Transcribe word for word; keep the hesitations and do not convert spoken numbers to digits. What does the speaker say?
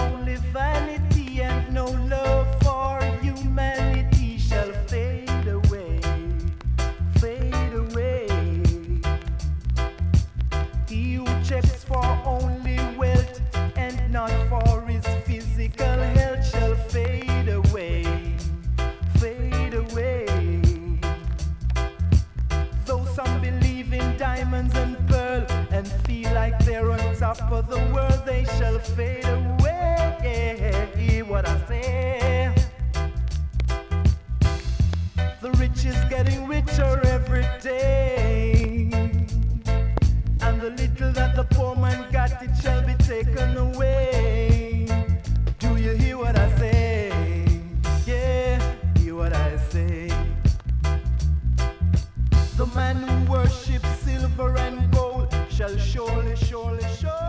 only vanity and no love for humanity shall fade away, fade away. He who checks for only wealth and not for his physical health shall fade away, fade away. Though some believe in diamonds and pearl and feel like they're on top of the world, they shall fade away. What I say, the rich is getting richer every day, and the little that the poor man got, it shall be taken away. Do you hear what I say? Yeah, hear what I say. The man who worships silver and gold shall surely, surely, surely